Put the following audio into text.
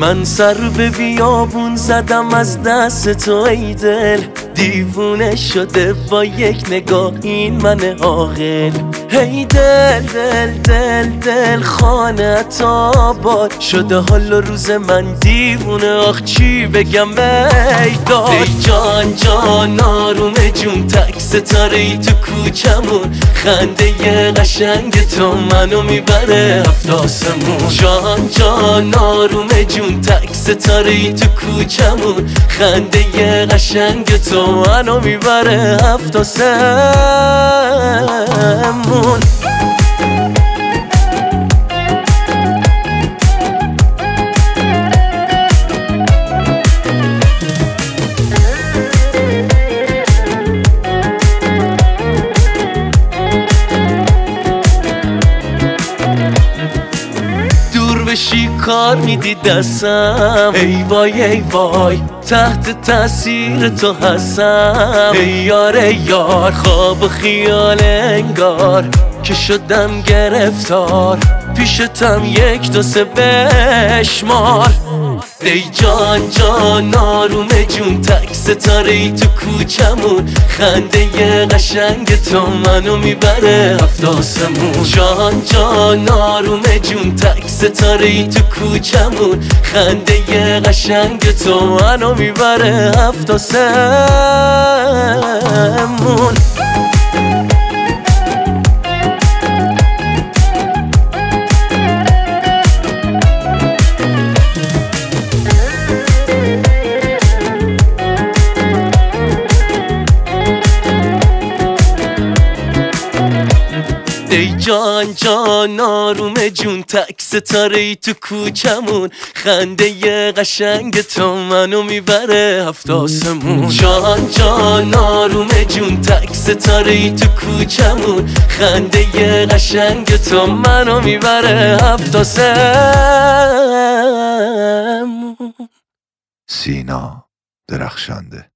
من سر به بیابون زدم از دست تو ای دل، دیوونه شده با یک نگاه این من عاقل. هی دل دل دل دل خانت آباد شده حال و روز من دیوونه، آخ چی بگم بیداد. ای جان جان آروم جون تک ستاره ای تو کوچمون، خنده ی قشنگ تو منو میبره هفت آسمون. جان جان آروم جون تک ستاره ای تو کوچمون، خنده ی قشنگ تو منو میبره هفت آسمون. بشی کار میدی دستم، ای وای ای وای تحت تاثیر تو هستم. ای یار ای یار خواب و خیال انگار که شدم گرفتار، پیشتم یک دو سه بشمار. ای جان جان آروم جون تک ستاره ای تو کوچمون، خنده ی قشنگ تو منو میبره هفت آسمون. جان جان آروم جون تک ستاره ای تو کوچمون، خنده ی قشنگ تو منو میبره هفت آسمون. ای جان جان آروم جون تک ستاره ای تو کوچمون، خنده ی قشنگ تو منو میبره هفت آسمون. جان جان آروم جون تک ستاره ای تو کوچمون، خنده ی قشنگ تو منو میبره هفت آسمون. سینا درخشنده.